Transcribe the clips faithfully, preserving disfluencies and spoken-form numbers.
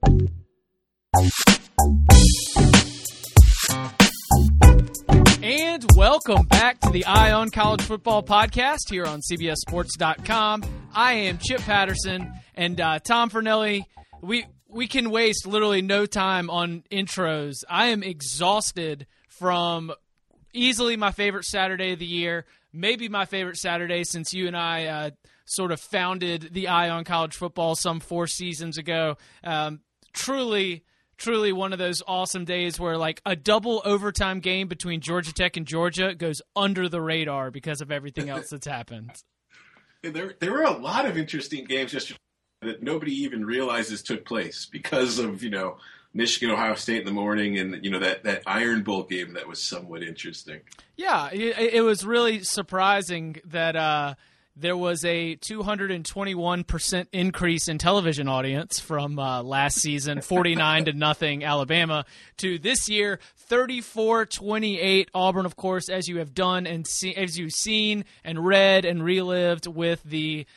And welcome back to the Eye on College Football podcast here on C B S Sports dot com. I am Chip Patterson, and uh, Tom Fornelli. We we can waste literally no time on intros. I am exhausted from easily my favorite Saturday of the year, maybe my favorite Saturday since you and I uh, sort of founded the Eye on College Football some four seasons ago. Um, truly... Truly one of those awesome days where, like, a double overtime game between Georgia Tech and Georgia goes under the radar because of everything else that's happened. There, there were a lot of interesting games yesterday that nobody even realizes took place because of, you know, Michigan, Ohio State in the morning and, you know, that, that Iron Bowl game that was somewhat interesting. Yeah, it, it was really surprising that uh, there was a two hundred twenty-one percent increase in television audience from uh, last season, forty-nine to nothing Alabama, to this year, thirty-four twenty-eight Auburn, of course, as you have done and see, as you've seen and read and relived with the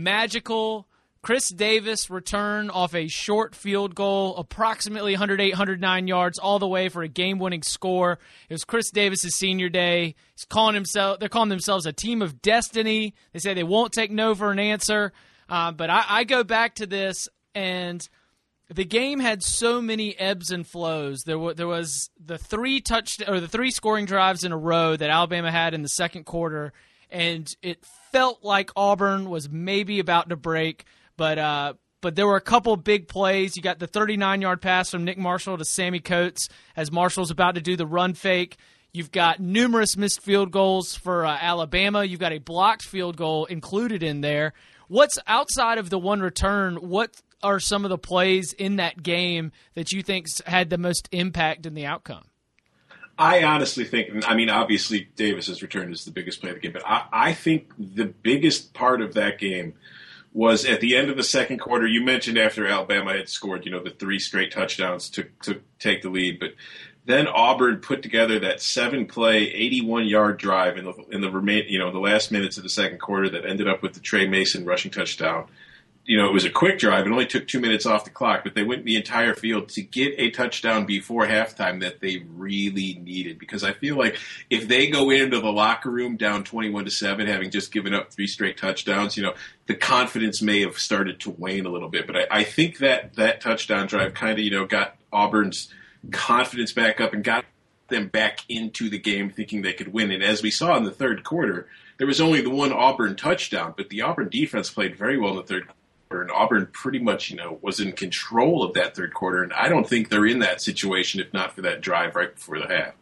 magical Chris Davis return off a short field goal, approximately one hundred eight, one hundred nine yards, all the way for a game-winning score. It was Chris Davis' senior day. He's calling himself. They're calling themselves a team of destiny. They say they won't take no for an answer. Uh, but I, I go back to this, and the game had so many ebbs and flows. There, w- there was the three touch or the three scoring drives in a row that Alabama had in the second quarter, and it felt like Auburn was maybe about to break. But uh, but there were a couple big plays. You got the thirty-nine-yard pass from Nick Marshall to Sammy Coates as Marshall's about to do the run fake. You've got numerous missed field goals for uh, Alabama. You've got a blocked field goal included in there. What's outside of the one return, what are some of the plays in that game that you think had the most impact in the outcome? I honestly think, I mean, obviously Davis's return is the biggest play of the game, but I, I think the biggest part of that game was at the end of the second quarter. You mentioned after Alabama had scored, you know, the three straight touchdowns to, to take the lead, but then Auburn put together that seven-play, eighty-one-yard drive in the in the remain, you know, the last minutes of the second quarter that ended up with the Trey Mason rushing touchdown. You know, it was a quick drive. It only took two minutes off the clock, but they went the entire field to get a touchdown before halftime that they really needed. Because I feel like if they go into the locker room down twenty-one to seven, having just given up three straight touchdowns, you know, the confidence may have started to wane a little bit. But I, I think that that touchdown drive kind of, you know, got Auburn's confidence back up and got them back into the game thinking they could win. And as we saw in the third quarter, there was only the one Auburn touchdown, but the Auburn defense played very well in the third quarter. And Auburn pretty much, you know, was in control of that third quarter, and I don't think they're in that situation if not for that drive right before the half.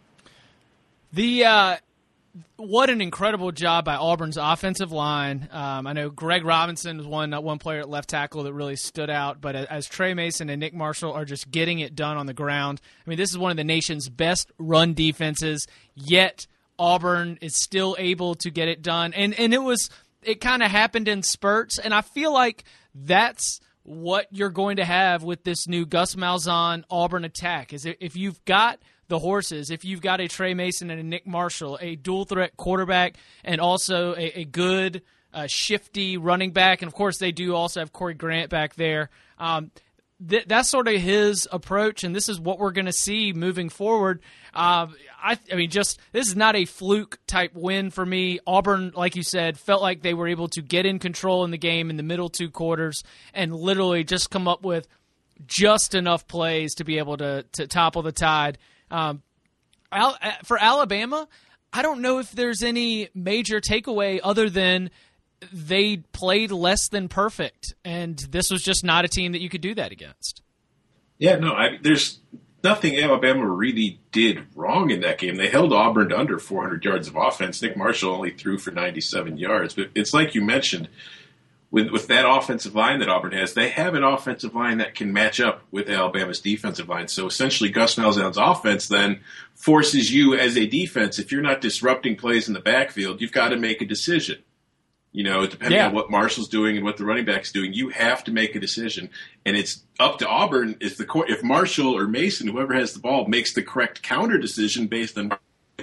The uh, what an incredible job by Auburn's offensive line. Um, I know Greg Robinson was one one player at left tackle that really stood out, but as Trey Mason and Nick Marshall are just getting it done on the ground, I mean, this is one of the nation's best run defenses, yet Auburn is still able to get it done, and and it was it kind of happened in spurts, and I feel like that's what you're going to have with this new Gus Malzahn Auburn attack. Is if you've got the horses, if you've got a Trey Mason and a Nick Marshall, a dual-threat quarterback, and also a, a good, uh, shifty running back, and, of course, they do also have Corey Grant back there. Um, th- that's sort of his approach, and this is what we're going to see moving forward. Uh, I, I mean, just this is not a fluke-type win for me. Auburn, like you said, felt like they were able to get in control in the game in the middle two quarters and literally just come up with just enough plays to be able to, to topple the tide. Um, Al- for Alabama, I don't know if there's any major takeaway other than they played less than perfect, and this was just not a team that you could do that against. Yeah, no, I, there's nothing Alabama really did wrong in that game. They held Auburn to under four hundred yards of offense. Nick Marshall only threw for ninety-seven yards. But it's like you mentioned, with with that offensive line that Auburn has, they have an offensive line that can match up with Alabama's defensive line. So essentially Gus Malzahn's offense then forces you as a defense, if you're not disrupting plays in the backfield, you've got to make a decision. You know, depending yeah. on what Marshall's doing and what the running back's doing, you have to make a decision. And it's up to Auburn if the if Marshall or Mason, whoever has the ball, makes the correct counter decision based on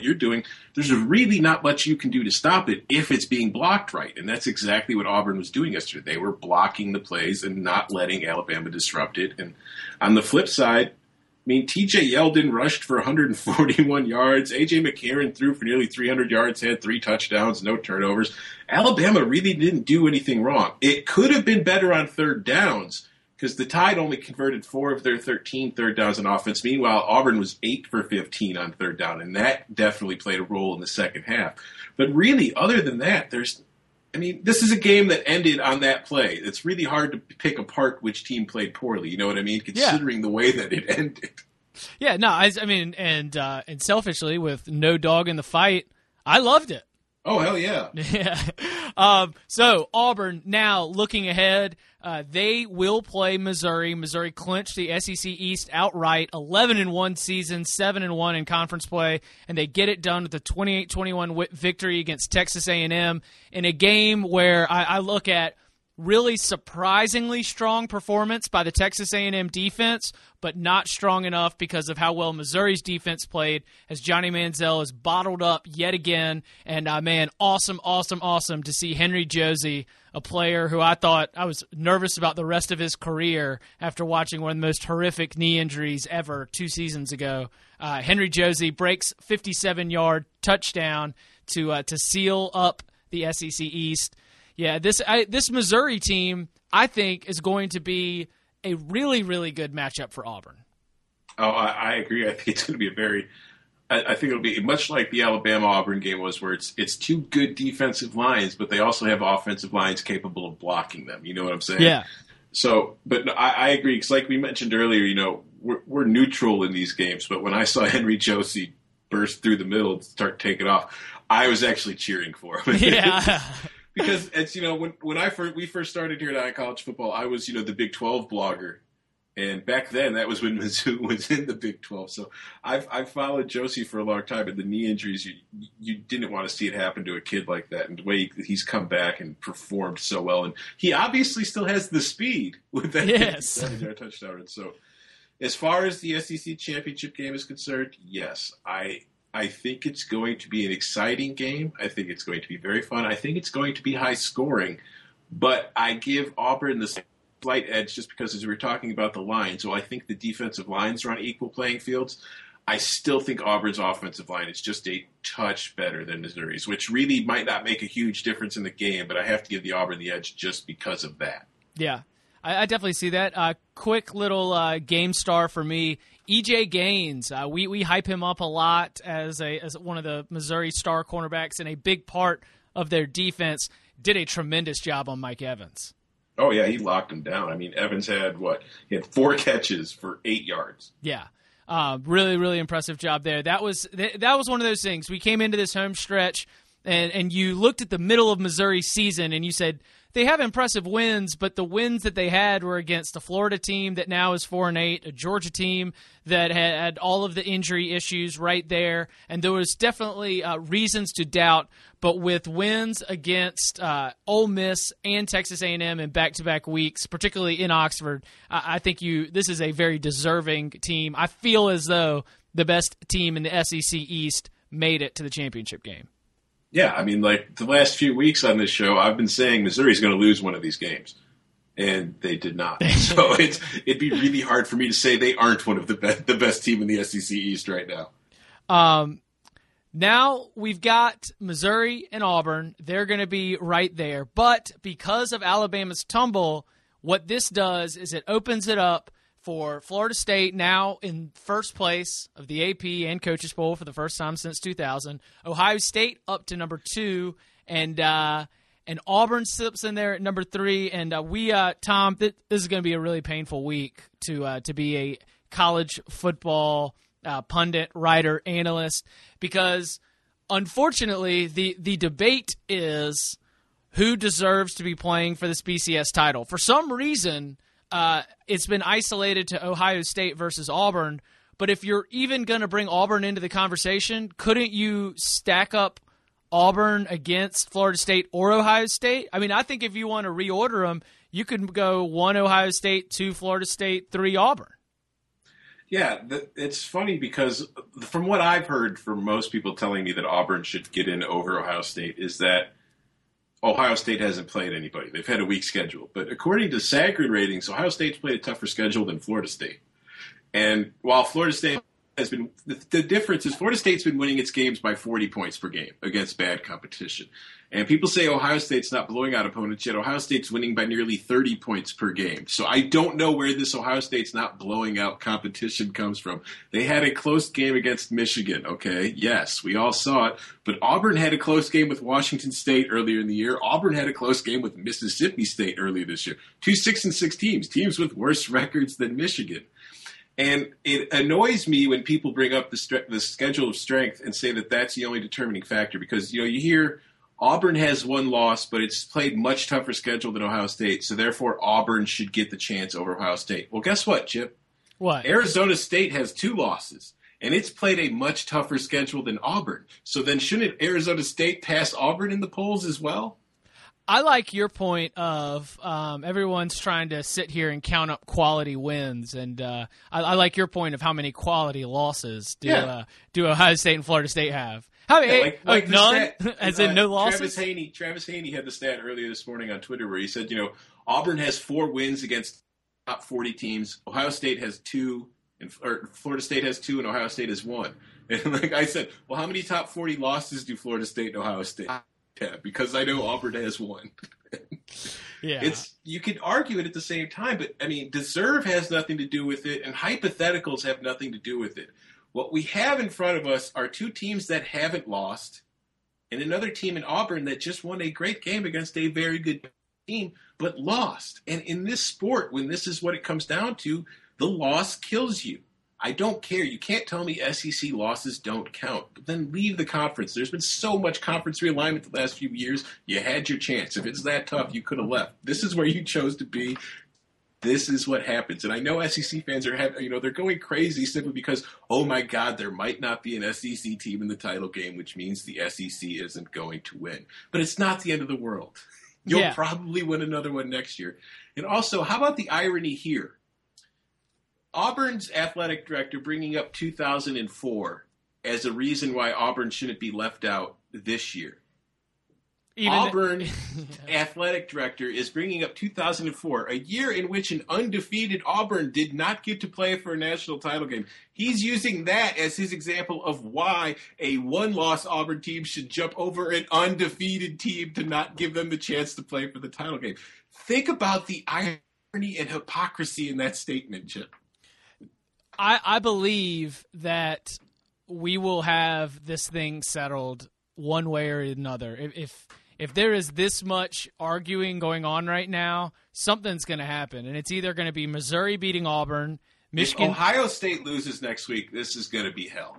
what you're doing, there's really not much you can do to stop it if it's being blocked right. And that's exactly what Auburn was doing yesterday. They were blocking the plays and not letting Alabama disrupt it. And on the flip side, I mean, T J Yeldon rushed for one hundred forty-one yards. A J McCarron threw for nearly three hundred yards, had three touchdowns, no turnovers. Alabama really didn't do anything wrong. It could have been better on third downs because the Tide only converted four of their thirteen third downs on offense. Meanwhile, Auburn was eight for fifteen on third down, and that definitely played a role in the second half. But really, other than that, there's I mean, this is a game that ended on that play. It's really hard to pick apart which team played poorly. You know what I mean? Considering yeah. the way that it ended. Yeah, no, I, I mean, and uh, and selfishly, with no dog in the fight, I loved it. Oh, hell yeah. Yeah. Um, so, Auburn, now looking ahead, uh, they will play Missouri. Missouri clinched the S E C East outright, eleven and one season, seven and one in conference play, and they get it done with a twenty-eight twenty-one w- victory against Texas A and M in a game where I, I look at really surprisingly strong performance by the Texas A and M defense, but not strong enough because of how well Missouri's defense played, as Johnny Manziel is bottled up yet again. And, uh, man, awesome, awesome, awesome to see Henry Josey, a player who I thought I was nervous about the rest of his career after watching one of the most horrific knee injuries ever two seasons ago. Uh, Henry Josey breaks fifty-seven-yard touchdown to uh, to seal up the S E C East. Yeah, this I, this Missouri team, I think, is going to be a really, really good matchup for Auburn. Oh, I, I agree. I think it's going to be a very I, I think it'll be much like the Alabama-Auburn game was, where it's it's two good defensive lines, but they also have offensive lines capable of blocking them. You know what I'm saying? Yeah. So, but I, I agree, because like we mentioned earlier, you know, we're, we're neutral in these games, but when I saw Henry Josey burst through the middle and start taking off, I was actually cheering for him. Yeah. Because it's, you know, when when I first, we first started here at iCollege Football, I was, you know, the Big twelve blogger. And back then, that was when Mizzou was in the Big twelve. So I've I've followed Josey for a long time, and the knee injuries, you you didn't want to see it happen to a kid like that. And the way he's come back and performed so well, and he obviously still has the speed with that yes. touchdown. And so, as far as the S E C championship game is concerned, yes, I I think it's going to be an exciting game. I think it's going to be very fun. I think it's going to be high scoring, but I give Auburn the slight edge just because, as we were talking about the line, so I think the defensive lines are on equal playing fields. I still think Auburn's offensive line is just a touch better than Missouri's, which really might not make a huge difference in the game, but I have to give the Auburn the edge just because of that. Yeah, I, I definitely see that. Uh, quick little uh, game star for me, E J Gaines. Uh, we we hype him up a lot as a as one of the Missouri star cornerbacks and a big part of their defense. Did a tremendous job on Mike Evans. Oh, yeah, he locked him down. I mean, Evans had, what, he had four catches for eight yards. Yeah, uh, really, really impressive job there. That was th- that was one of those things. We came into this home stretch, and, and you looked at the middle of Missouri's season, and you said, they have impressive wins, but the wins that they had were against a Florida team that now is four and eight, a Georgia team that had all of the injury issues right there, and there was definitely uh, reasons to doubt. But with wins against uh, Ole Miss and Texas A and M in back-to-back weeks, particularly in Oxford, I, I think you this is a very deserving team. I feel as though the best team in the S E C East made it to the championship game. Yeah, I mean, like, the last few weeks on this show, I've been saying Missouri's going to lose one of these games, and they did not. So it's, it'd be really hard for me to say they aren't one of the best, the best team in the S E C East right now. Um, now we've got Missouri and Auburn. They're going to be right there. But because of Alabama's tumble, what this does is it opens it up for Florida State, now in first place of the A P and Coaches Poll for the first time since two thousand. Ohio State up to number two, and uh, and Auburn slips in there at number three. And uh, we, uh, Tom, th- this is going to be a really painful week to uh, to be a college football uh, pundit, writer, analyst, because unfortunately the the debate is who deserves to be playing for this B C S title. For some reason, Uh, it's been isolated to Ohio State versus Auburn, but if you're even going to bring Auburn into the conversation, couldn't you stack up Auburn against Florida State or Ohio State? I mean, I think if you want to reorder them, you could go one Ohio State, two Florida State, three Auburn. Yeah, the, it's funny because from what I've heard from most people telling me that Auburn should get in over Ohio State is that Ohio State hasn't played anybody. They've had a weak schedule. But according to Sacred ratings, Ohio State's played a tougher schedule than Florida State. And while Florida State has been – the, the difference is Florida State's been winning its games by forty points per game against bad competition. And people say Ohio State's not blowing out opponents, yet Ohio State's winning by nearly thirty points per game. So I don't know where this Ohio State's not blowing out competition comes from. They had a close game against Michigan, okay? Yes, we all saw it. But Auburn had a close game with Washington State earlier in the year. Auburn had a close game with Mississippi State earlier this year. Two six and six teams, teams with worse records than Michigan. And it annoys me when people bring up the, st- the schedule of strength and say that that's the only determining factor because, you know, you hear – Auburn has one loss, but it's played much tougher schedule than Ohio State, so therefore Auburn should get the chance over Ohio State. Well, guess what, Chip? What? Arizona State has two losses, and it's played a much tougher schedule than Auburn. So then shouldn't Arizona State pass Auburn in the polls as well? I like your point of um, everyone's trying to sit here and count up quality wins, and uh, I, I like your point of how many quality losses do yeah. uh, do Ohio State and Florida State have. How many? Yeah, like, like none? Stat, As uh, in no losses? Travis Haney, Travis Haney had the stat earlier this morning on Twitter where he said, you know, Auburn has four wins against top forty teams. Ohio State has two, and or Florida State has two, and Ohio State has one. And like I said, well, how many top forty losses do Florida State and Ohio State have? Because I know Auburn has one. Yeah, it's you can argue it at the same time, but I mean, deserve has nothing to do with it, and hypotheticals have nothing to do with it. What we have in front of us are two teams that haven't lost and another team in Auburn that just won a great game against a very good team but lost. And in this sport, when this is what it comes down to, the loss kills you. I don't care. You can't tell me S E C losses don't count. But then leave the conference. There's been so much conference realignment the last few years. You had your chance. If it's that tough, you could have left. This is where you chose to be. This is what happens. And I know S E C fans are having, you know, they're going crazy simply because, oh my God, there might not be an S E C team in the title game, which means the S E C isn't going to win. But it's not the end of the world. You'll yeah. probably win another one next year. And also, how about the irony here? Auburn's athletic director bringing up two thousand four as a reason why Auburn shouldn't be left out this year. Even Auburn yeah. athletic director is bringing up two thousand four, a year in which an undefeated Auburn did not get to play for a national title game. He's using that as his example of why a one-loss Auburn team should jump over an undefeated team to not give them the chance to play for the title game. Think about the irony and hypocrisy in that statement, Chip. I, I believe that we will have this thing settled one way or another. If if, if there is this much arguing going on right now, something's going to happen, and it's either going to be Missouri beating Auburn, Michigan. If Ohio State loses next week, this is going to be hell.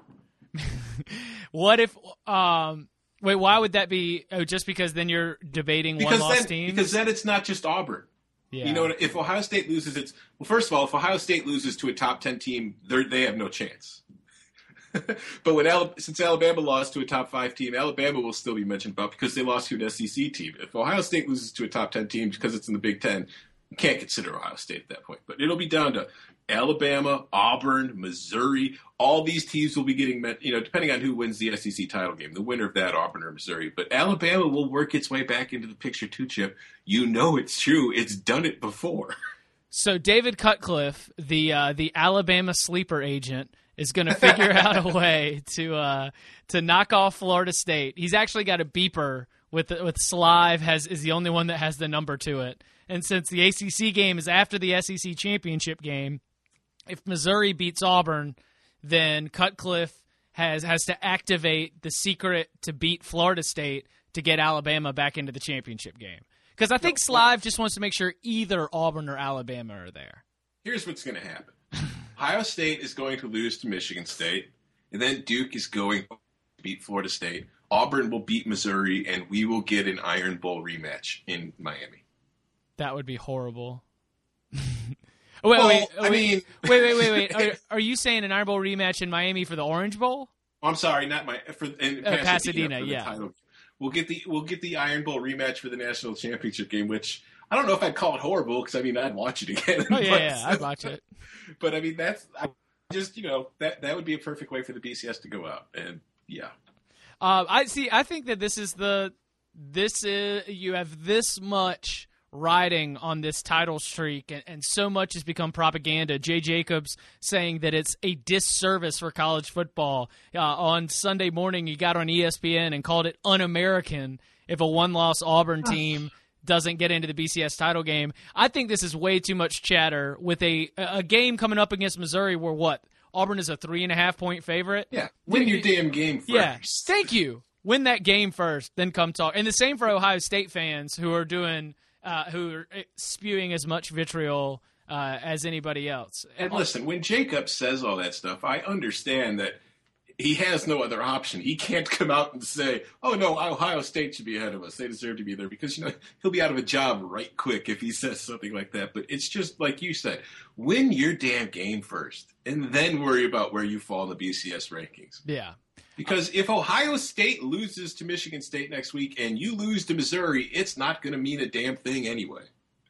What if? Um, wait, why would that be? Oh, just because then you're debating because one-loss then, teams? Because then it's not just Auburn. Yeah. You know, if Ohio State loses, it's well. First of all, if Ohio State loses to a top ten team, they they have no chance. But when Al- since Alabama lost to a top five team, Alabama will still be mentioned about because they lost to an S E C team. If Ohio State loses to a top ten team because it's in the Big Ten, you can't consider Ohio State at that point. But it'll be down to Alabama, Auburn, Missouri. All these teams will be getting met, you know, depending on who wins the S E C title game, the winner of that, Auburn or Missouri. But Alabama will work its way back into the picture too, Chip. You know it's true. It's done it before. So David Cutcliffe, the uh, the Alabama sleeper agent, is going to figure out a way to uh, to knock off Florida State. He's actually got a beeper with with Slive has is the only one that has the number to it. And since the A C C game is after the S E C championship game, if Missouri beats Auburn, then Cutcliffe has has to activate the secret to beat Florida State to get Alabama back into the championship game. Because I think Slive just wants to make sure either Auburn or Alabama are there. Here's what's going to happen. Ohio State is going to lose to Michigan State, and then Duke is going to beat Florida State. Auburn will beat Missouri, and we will get an Iron Bowl rematch in Miami. That would be horrible. wait, well, wait, I wait, mean, wait, wait, wait, wait. Are, are you saying an Iron Bowl rematch in Miami for the Orange Bowl? I'm sorry, not my for in uh, Pasadena. Pasadena for the yeah. Title. We'll get the we'll get the Iron Bowl rematch for the national championship game, which I don't know if I'd call it horrible because I mean I'd watch it again. Oh yeah, but, yeah, I'd watch it. But I mean that's I just, you know, that, that would be a perfect way for the B C S to go out. And, yeah. Uh, I see. I think that this is the this is you have this much riding on this title streak, and, and so much has become propaganda. Jay Jacobs saying that it's a disservice for college football. Uh, on Sunday morning, he got on E S P N and called it un-American if a one-loss Auburn team doesn't get into the B C S title game. I think this is way too much chatter with a a game coming up against Missouri where what? Auburn is a three and a half point favorite. Yeah, win your damn game first. Yeah, thank you. Win that game first, then come talk. And the same for Ohio State fans who are doing, uh, who are spewing as much vitriol uh, as anybody else. And listen, when Jacob says all that stuff, I understand that he has no other option. He can't come out and say, "Oh no, Ohio State should be ahead of us. They deserve to be there," because you know he'll be out of a job right quick if he says something like that. But it's just like you said, win your damn game first, and then worry about where you fall in the B C S rankings. Yeah. Because if Ohio State loses to Michigan State next week and you lose to Missouri, it's not going to mean a damn thing anyway.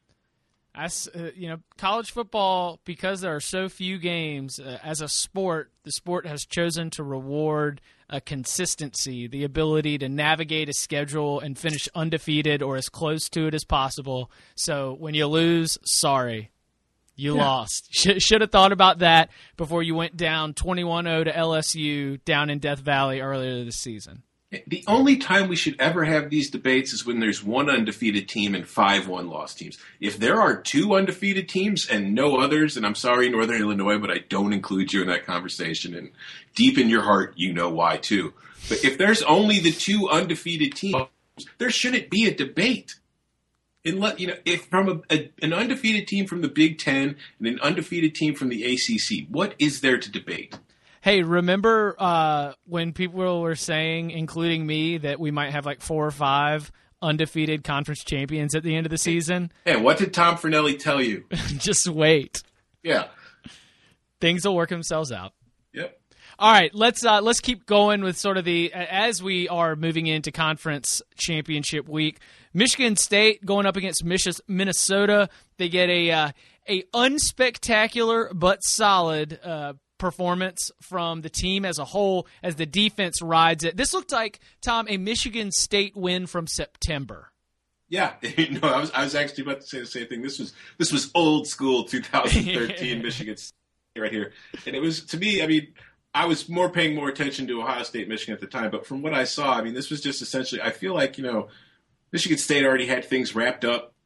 As uh, you know, college football, because there are so few games, uh, as a sport, the sport has chosen to reward a consistency, the ability to navigate a schedule and finish undefeated or as close to it as possible. So when you lose, sorry, you yeah. lost. Sh- should have thought about that before you went down twenty-one oh to L S U down in Death Valley earlier this season. The only time we should ever have these debates is when there's one undefeated team and five one-loss teams. If there are two undefeated teams and no others, and I'm sorry, Northern Illinois, but I don't include you in that conversation, and deep in your heart, you know why, too. But if there's only the two undefeated teams, there shouldn't be a debate. Unless, you know, if from a, a, an undefeated team from the Big Ten and an undefeated team from the A C C, what is there to debate? Hey, remember uh, when people were saying, including me, that we might have like four or five undefeated conference champions at the end of the season? Hey, what did Tom Fornelli tell you? Just wait. Yeah. Things will work themselves out. Yep. All right, let's uh, let's keep going with sort of the, as we are moving into conference championship week, Michigan State going up against Minnesota. They get a, uh, a unspectacular but solid uh performance from the team as a whole as the defense rides it. This looked like, Tom, a Michigan State win from September. Yeah, you know, I was I was actually about to say the same thing. This was this was old school twenty thirteen Michigan State right here, and it was, to me, I mean, I was more paying more attention to Ohio State, Michigan at the time, but from what I saw, I mean, this was just essentially, I feel like, you know, Michigan State already had things wrapped up,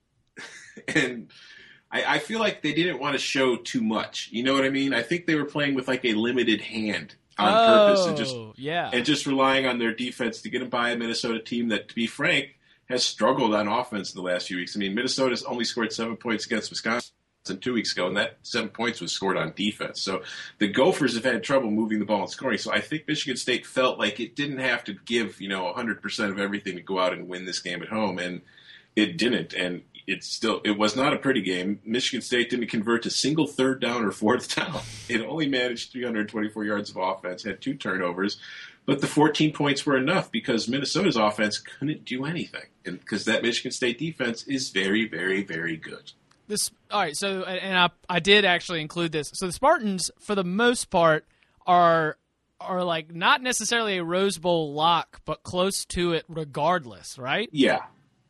and I, I feel like they didn't want to show too much. You know what I mean? I think they were playing with like a limited hand on oh, purpose and just yeah. and just relying on their defense to get them by a Minnesota team that, to be frank, has struggled on offense in the last few weeks. I mean, Minnesota's only scored seven points against Wisconsin two weeks ago, and that seven points was scored on defense. So the Gophers have had trouble moving the ball and scoring. So I think Michigan State felt like it didn't have to give, you know, one hundred percent of everything to go out and win this game at home, and it didn't. And It's still, it was not a pretty game. Michigan State didn't convert a single third down or fourth down. It only managed three hundred twenty-four yards of offense, had two turnovers, but the fourteen points were enough because Minnesota's offense couldn't do anything, and because that Michigan State defense is very, very, very good. This all right. So, and I, I did actually include this. So the Spartans, for the most part, are are like not necessarily a Rose Bowl lock, but close to it regardless, right? Yeah.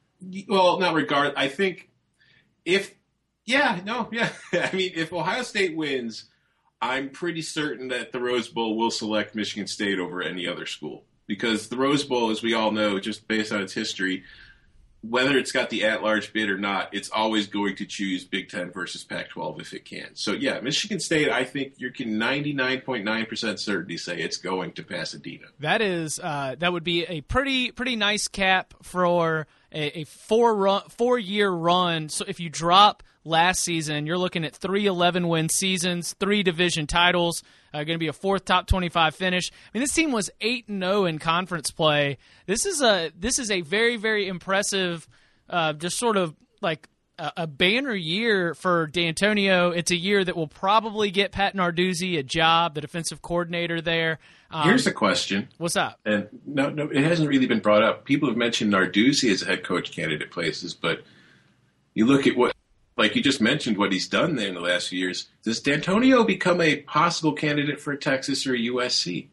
Well, not regard. I think if, yeah, no, yeah. I mean, if Ohio State wins, I'm pretty certain that the Rose Bowl will select Michigan State over any other school. Because the Rose Bowl, as we all know, just based on its history, whether it's got the at-large bid or not, it's always going to choose Big Ten versus Pac twelve if it can. So, yeah, Michigan State, I think you can ninety-nine point nine percent certainty say it's going to Pasadena. That is, uh, that would be a pretty pretty nice cap for a, a four run, four year run. So if you drop last season, you're looking at three eleven win seasons, three division titles, uh, going to be a fourth top twenty-five finish. I mean, this team was eight and oh in conference play. This is a this is a very very impressive, uh, just sort of like a, a banner year for D'Antonio. It's a year that will probably get Pat Narduzzi a job, the defensive coordinator there. Um, Here's a question. What's up? And no, no, it hasn't really been brought up. People have mentioned Narduzzi as a head coach candidate places, but you look at what like you just mentioned, what he's done there in the last few years, does D'Antonio become a possible candidate for Texas or U S C?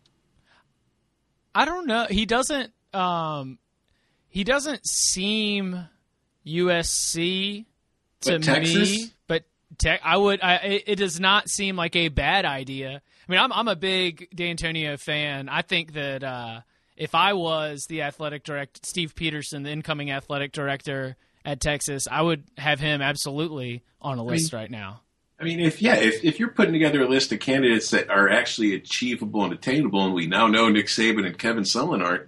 I don't know. He doesn't. Um, he doesn't seem U S C to but Texas? me. But te- I would. I, it, it does not seem like a bad idea. I mean, I'm I'm a big D'Antonio fan. I think that uh, if I was the athletic director, Steve Peterson, the incoming athletic director at Texas, I would have him absolutely on a list I mean, right now. I mean, if yeah, if, if you're putting together a list of candidates that are actually achievable and attainable, and we now know Nick Saban and Kevin Sumlin aren't,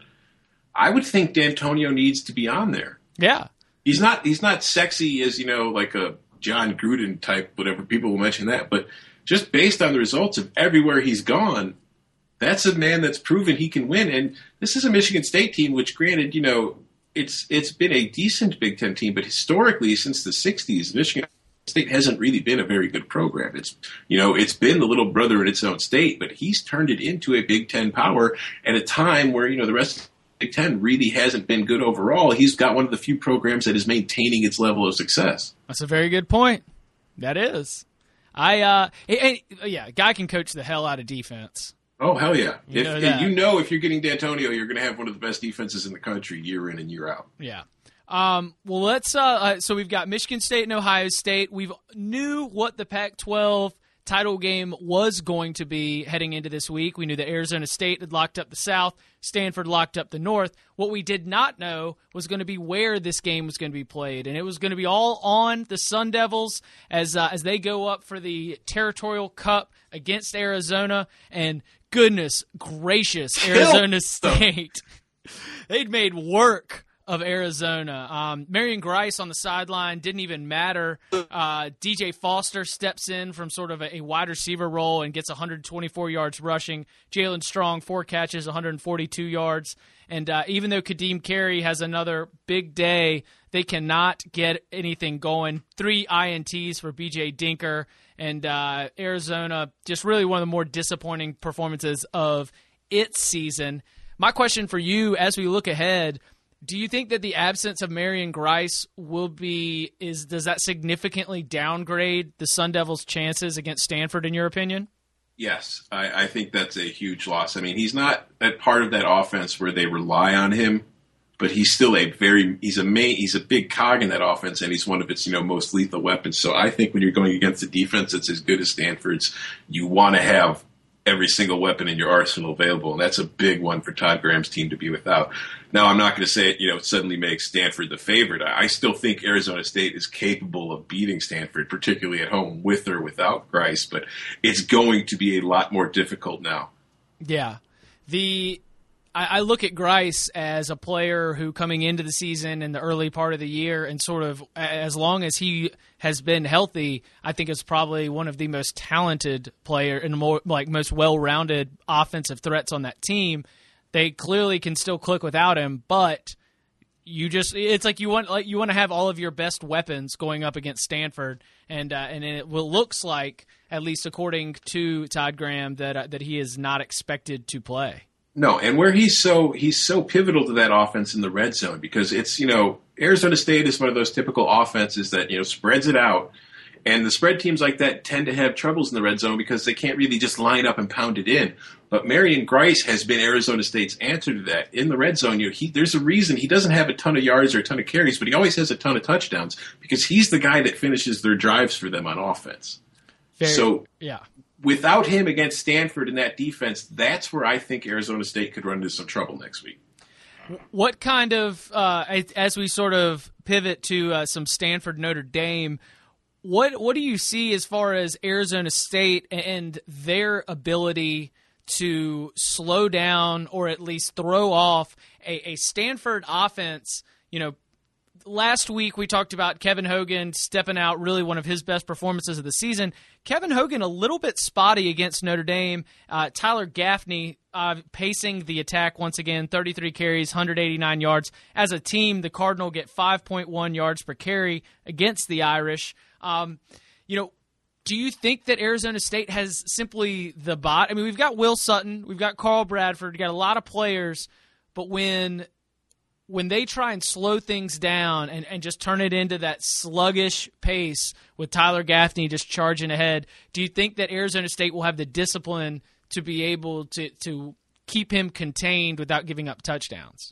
I would think D'Antonio needs to be on there. Yeah, he's not he's not sexy as, you know, like a John Gruden type, whatever people will mention that, but just based on the results of everywhere he's gone, that's a man that's proven he can win. And this is a Michigan State team, which, granted, you know, It's it's been a decent Big Ten team, but historically, since the sixties, Michigan State hasn't really been a very good program. It's you know it's been the little brother in its own state, but he's turned it into a Big Ten power at a time where you know the rest of the Big Ten really hasn't been good overall. He's got one of the few programs that is maintaining its level of success. That's a very good point. That is, I uh, and, and, yeah, a guy can coach the hell out of defense. Oh, hell yeah. You if, know if you know if you're getting D'Antonio, you're going to have one of the best defenses in the country year in and year out. Yeah. Um, well, let's uh, – uh, so we've got Michigan State and Ohio State. We knew what the Pac twelve title game was going to be heading into this week. We knew that Arizona State had locked up the South, Stanford locked up the North. What we did not know was going to be where this game was going to be played, and it was going to be all on the Sun Devils as uh, as they go up for the Territorial Cup against Arizona. And goodness gracious, Arizona State. They'd made work of Arizona. Um, Marion Grice on the sideline didn't even matter. Uh, D J Foster steps in from sort of a, a wide receiver role and gets one hundred twenty-four yards rushing. Jalen Strong, four catches, one hundred forty-two yards. And uh, even though Kadeem Carey has another big day, they cannot get anything going. Three I N Ts for B J Dinker. And uh, Arizona, just really one of the more disappointing performances of its season. My question for you as we look ahead, do you think that the absence of Marion Grice will be is does that significantly downgrade the Sun Devils' chances against Stanford, in your opinion? Yes, I, I think that's a huge loss. I mean, he's not a part of that offense where they rely on him, but he's still a very he's a main he's a big cog in that offense, and he's one of its you know most lethal weapons. So I think when you're going against a defense that's as good as Stanford's, you want to have every single weapon in your arsenal available, and that's a big one for Todd Graham's team to be without. Now, I'm not going to say it, you know, suddenly makes Stanford the favorite. I still think Arizona State is capable of beating Stanford, particularly at home with or without Grice, but it's going to be a lot more difficult now. Yeah. The I, I look at Grice as a player who coming into the season in the early part of the year and sort of as long as he has been healthy, I think is probably one of the most talented player and more like most well-rounded offensive threats on that team. They clearly can still click without him, but you just it's like you want like you want to have all of your best weapons going up against Stanford, and uh, and it will, looks like, at least according to Todd Graham, that uh, that he is not expected to play. No, and where he's so he's so pivotal to that offense in the red zone, because it's, you know, Arizona State is one of those typical offenses that, you know, spreads it out. And the spread teams like that tend to have troubles in the red zone because they can't really just line up and pound it in. But Marion Grice has been Arizona State's answer to that. In the red zone, you know, he, there's a reason he doesn't have a ton of yards or a ton of carries, but he always has a ton of touchdowns because he's the guy that finishes their drives for them on offense. Very, so yeah. Without him against Stanford in that defense, that's where I think Arizona State could run into some trouble next week. What kind of, uh, as we sort of pivot to uh, some Stanford Notre Dame, what what do you see as far as Arizona State and their ability to slow down or at least throw off a, a Stanford offense? You know, last week we talked about Kevin Hogan stepping out, really one of his best performances of the season. Kevin Hogan a little bit spotty against Notre Dame. Uh, Tyler Gaffney uh, pacing the attack once again, thirty-three carries, one hundred eighty-nine yards. As a team, the Cardinal get five point one yards per carry against the Irish. Um, you know, do you think that Arizona State has simply the bot? I mean, we've got Will Sutton, we've got Carl Bradford, we've got a lot of players, but when when they try and slow things down and, and just turn it into that sluggish pace with Tyler Gaffney just charging ahead, do you think that Arizona State will have the discipline to be able to, to keep him contained without giving up touchdowns?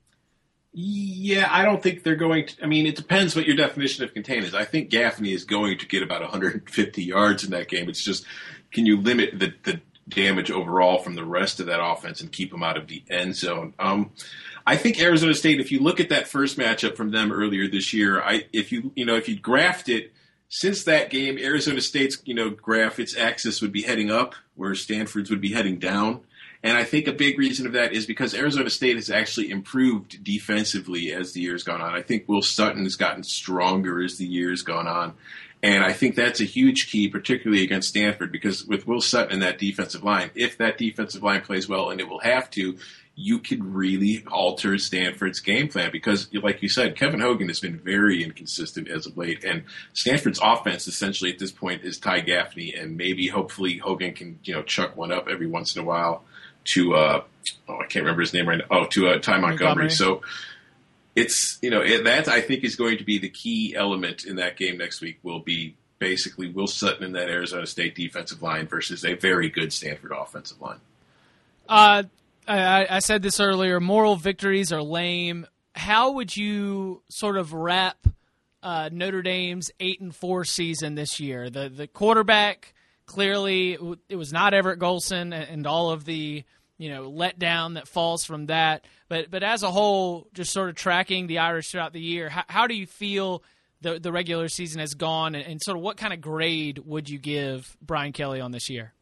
Yeah, I don't think they're going to. I mean, it depends what your definition of contain is. I think Gaffney is going to get about one hundred fifty yards in that game. It's just, can you limit the, the damage overall from the rest of that offense and keep him out of the end zone? Um, I think Arizona State, if you look at that first matchup from them earlier this year, I if you you know if you graphed it since that game, Arizona State's you know graph, its axis would be heading up, where Stanford's would be heading down. And I think a big reason of that is because Arizona State has actually improved defensively as the year's gone on. I think Will Sutton has gotten stronger as the year's gone on. And I think that's a huge key, particularly against Stanford, because with Will Sutton and that defensive line, if that defensive line plays well, and it will have to, you could really alter Stanford's game plan because, like you said, Kevin Hogan has been very inconsistent as of late, and Stanford's offense essentially at this point is Ty Gaffney, and maybe hopefully Hogan can you know chuck one up every once in a while to uh, oh I can't remember his name right now oh to uh, Ty Montgomery. Montgomery. So it's you know it, that I think is going to be the key element in that game next week. Will be basically Will Sutton in that Arizona State defensive line versus a very good Stanford offensive line. Uh. I, I said this earlier, moral victories are lame. How would you sort of wrap uh, Notre Dame's eight and four season this year? The the quarterback, clearly it was not Everett Golson and all of the you know letdown that falls from that. But but as a whole, just sort of tracking the Irish throughout the year, how, how do you feel the, the regular season has gone and, and sort of what kind of grade would you give Brian Kelly on this year?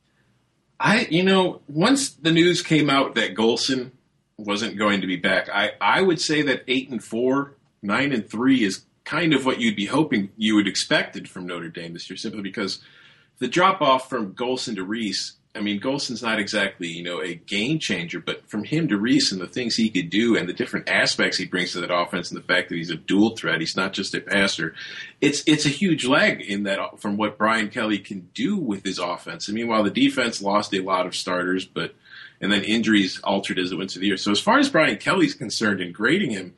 I, you know, once the news came out that Golson wasn't going to be back, I, I would say that eight and four, nine and three is kind of what you'd be hoping you would expected from Notre Dame this year, simply because the drop off from Golson to Reese. I mean, Golson's not exactly, you know, a game changer, but from him to Reese and the things he could do and the different aspects he brings to that offense and the fact that he's a dual threat, he's not just a passer, it's it's a huge lag in that from what Brian Kelly can do with his offense. And meanwhile, the defense lost a lot of starters, but and then injuries altered as it went through the year. So as far as Brian Kelly's concerned in grading him,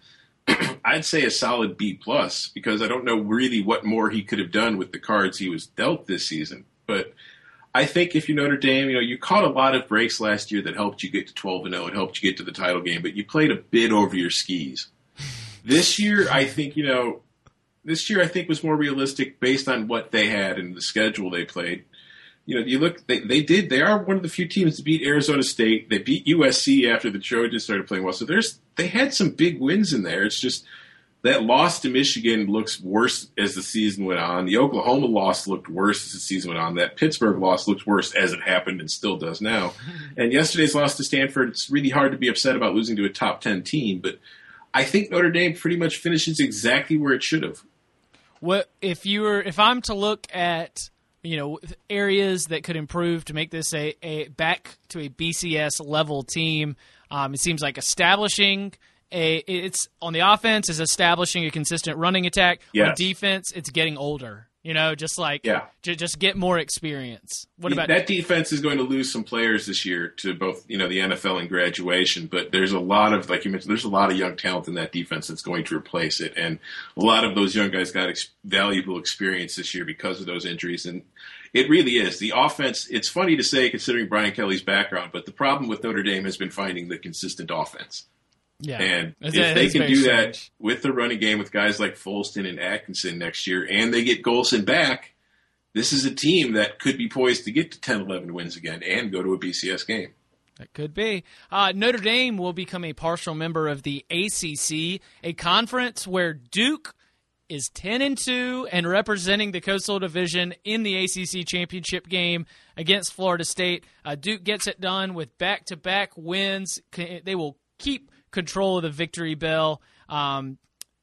I'd say a solid B plus because I don't know really what more he could have done with the cards he was dealt this season. But I think if you Notre Dame, you know, you caught a lot of breaks last year that helped you get to twelve and oh. It helped you get to the title game, but you played a bit over your skis. This year, I think, you know, this year I think was more realistic based on what they had and the schedule they played. You know, you look, they, they did, they are one of the few teams to beat Arizona State. They beat U S C after the Trojans started playing well. So there's, they had some big wins in there. It's just, that loss to Michigan looks worse as the season went on. The Oklahoma loss looked worse as the season went on. That Pittsburgh loss looked worse as it happened and still does now. And yesterday's loss to Stanford, it's really hard to be upset about losing to a top ten team, but I think Notre Dame pretty much finishes exactly where it should have. What if you were if I'm to look at, you know, areas that could improve to make this a, a back to a B C S level team, um, it seems like establishing A, it's on the offense is establishing a consistent running attack. Yes. On defense, it's getting older. You know, just like yeah. j- just get more experience. What about that defense is going to lose some players this year to both, you know, the N F L and graduation, but there's a lot of, like you mentioned, there's a lot of young talent in that defense that's going to replace it. And a lot of those young guys got ex- valuable experience this year because of those injuries. And it really is. The offense, it's funny to say considering Brian Kelly's background, but the problem with Notre Dame has been finding the consistent offense. Yeah. And it's, if they can do strange. that with the running game with guys like Folston and Atkinson next year, and they get Golson back, this is a team that could be poised to get to ten, eleven wins again and go to a B C S game. That could be. Uh, Notre Dame will become a partial member of the A C C, a conference where Duke is ten and two and representing the Coastal Division in the A C C championship game against Florida State. Uh, Duke gets it done with back-to-back wins. They will keep control of the victory bell. Um,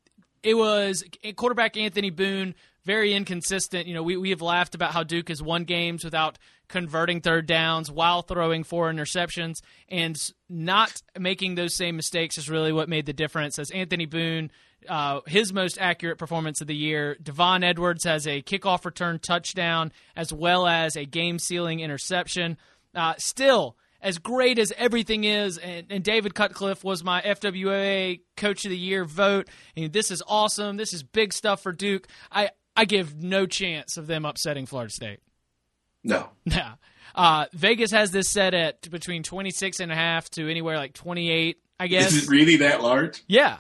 it was quarterback Anthony Boone, very inconsistent. You know, we, we have laughed about how Duke has won games without converting third downs while throwing four interceptions, and not making those same mistakes is really what made the difference. As Anthony Boone, uh, his most accurate performance of the year, Devon Edwards has a kickoff return touchdown as well as a game-sealing interception. Uh, still, as great as everything is, and, and David Cutcliffe was my F W A Coach of the Year vote, and this is awesome, this is big stuff for Duke, I, I give no chance of them upsetting Florida State. No. Yeah. Uh, Vegas has this set at between twenty-six and a half to anywhere like twenty-eight, I guess. Is it really that large? Yeah.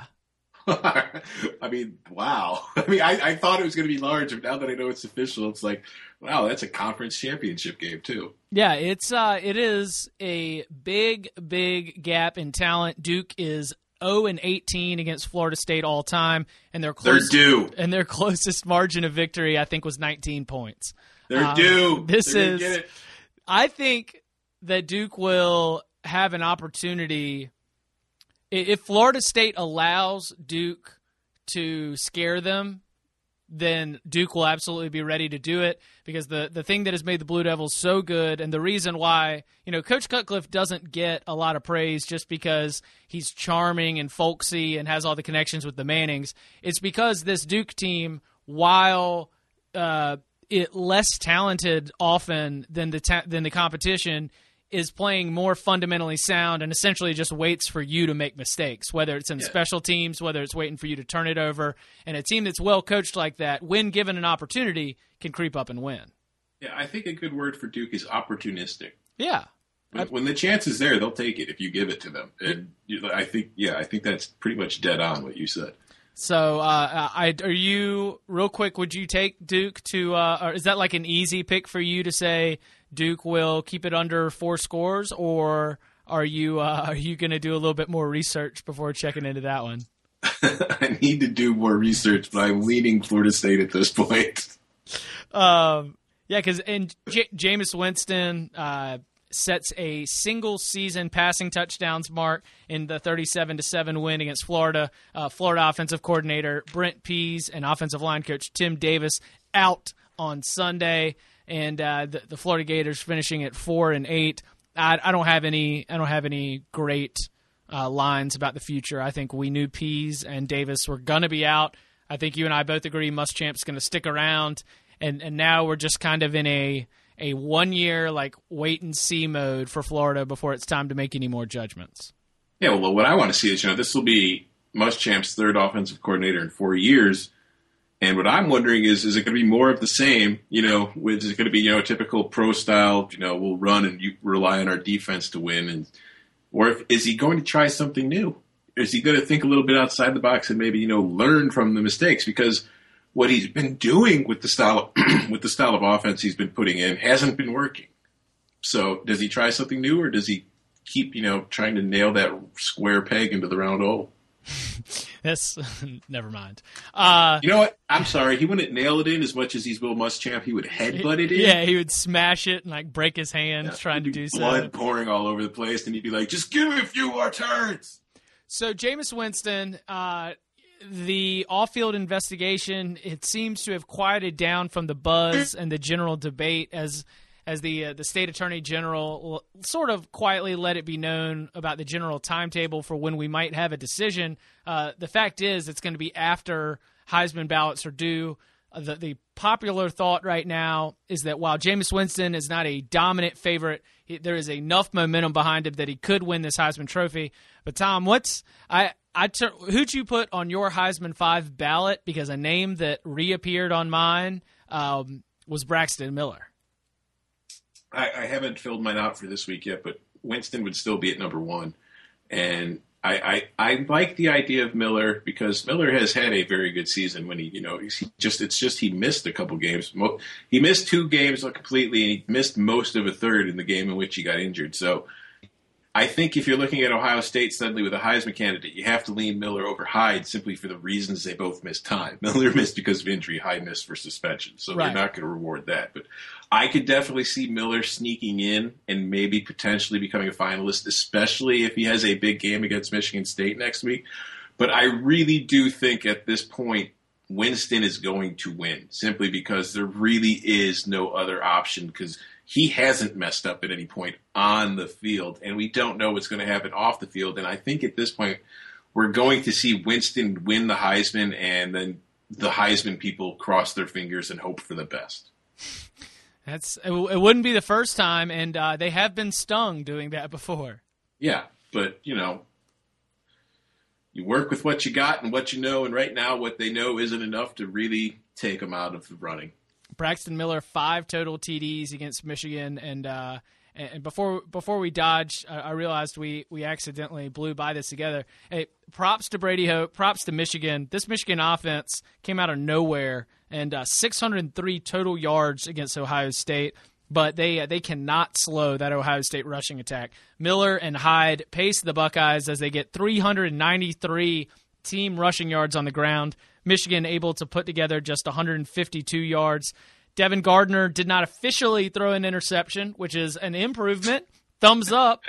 I mean, wow. I mean, I, I thought it was going to be large, but now that I know it's official, it's like, wow, that's a conference championship game too. Yeah, it's uh, it is a big, big gap in talent. Duke is oh and eighteen against Florida State all time, and their closest, they're due. And their closest margin of victory, I think, was nineteen points. They're um, due. This they're is. I think that Duke will have an opportunity. If Florida State allows Duke to scare them, then Duke will absolutely be ready to do it, because the, the thing that has made the Blue Devils so good, and the reason why, you know, Coach Cutcliffe doesn't get a lot of praise just because he's charming and folksy and has all the connections with the Mannings, it's because this Duke team, while uh, it less talented often than the ta- than the competition, is playing more fundamentally sound and essentially just waits for you to make mistakes, whether it's in yeah. special teams, whether it's waiting for you to turn it over. And a team that's well coached like that, when given an opportunity, can creep up and win. Yeah, I think a good word for Duke is opportunistic. Yeah. When, when the chance is there, they'll take it if you give it to them. And I think, yeah, I think that's pretty much dead on what you said. So, uh, I, are you, real quick, would you take Duke to, uh, or is that like an easy pick for you to say Duke will keep it under four scores, or are you, uh, are you going to do a little bit more research before checking into that one? I need to do more research, but I'm leaning Florida State at this point. Um, yeah, because and J- Jameis Winston uh, sets a single season passing touchdowns mark in the thirty-seven to seven win against Florida. Uh, Florida offensive coordinator Brent Pease and offensive line coach Tim Davis out on Sunday, and uh, the, the Florida Gators finishing at four and eight. I, I don't have any. I don't have any great uh, lines about the future. I think we knew Pease and Davis were going to be out. I think you and I both agree Muschamp's going to stick around, and and now we're just kind of in a a one year like wait and see mode for Florida before it's time to make any more judgments. Yeah, well, what I want to see is, you know, this will be Muschamp's third offensive coordinator in four years. And what I'm wondering is, is it going to be more of the same? You know, is it going to be, you know, a typical pro style, you know, we'll run and you rely on our defense to win? And or if, is he going to try something new? Is he going to think a little bit outside the box and maybe, you know, learn from the mistakes? Because what he's been doing with the style of, with the style of offense he's been putting in hasn't been working. So does he try something new, or does he keep, you know, trying to nail that square peg into the round hole? That's never mind. Uh, you know what? I'm sorry. He wouldn't nail it in as much as he's Will Muschamp. He would headbutt it in. Yeah, he would smash it and like break his hand yeah, trying to do so. Blood pouring all over the place, and he'd be like, "Just give me a few more turns." So Jameis Winston, uh, the off-field investigation, it seems to have quieted down from the buzz and the general debate as as the uh, the state attorney general sort of quietly let it be known about the general timetable for when we might have a decision. Uh, the fact is, it's going to be after Heisman ballots are due. Uh, the, the popular thought right now is that while Jameis Winston is not a dominant favorite, he, there is enough momentum behind him that he could win this Heisman Trophy. But Tom, what's I I ter- who'd you put on your Heisman five ballot? Because a name that reappeared on mine um, was Braxton Miller. I, I haven't filled mine out for this week yet, but Winston would still be at number one. And I, I, I like the idea of Miller because Miller has had a very good season when he, you know, he's he just, it's just he missed a couple games. He missed two games completely, and he missed most of a third in the game in which he got injured. So I think if you're looking at Ohio State suddenly with a Heisman candidate, you have to lean Miller over Hyde simply for the reasons they both missed time. Miller missed because of injury, Hyde missed for suspension. So right. They're not going to reward that. But I could definitely see Miller sneaking in and maybe potentially becoming a finalist, especially if he has a big game against Michigan State next week. But I really do think at this point, Winston is going to win simply because there really is no other option, because he hasn't messed up at any point on the field, and we don't know what's going to happen off the field. And I think at this point, we're going to see Winston win the Heisman, and then the Heisman people cross their fingers and hope for the best. That's it, it wouldn't be the first time, and uh, they have been stung doing that before. Yeah, but, you know, you work with what you got and what you know, and right now what they know isn't enough to really take them out of the running. Braxton Miller, five total T Ds against Michigan, and uh, and before before we dodge, I, I realized we, we accidentally blew by this together. Hey, props to Brady Hoke, props to Michigan. This Michigan offense came out of nowhere, and uh, six hundred three total yards against Ohio State, but they uh, they cannot slow that Ohio State rushing attack. Miller and Hyde pace the Buckeyes as they get three hundred ninety-three team rushing yards on the ground. Michigan able to put together just one hundred fifty-two yards. Devin Gardner did not officially throw an interception, which is an improvement. Thumbs up.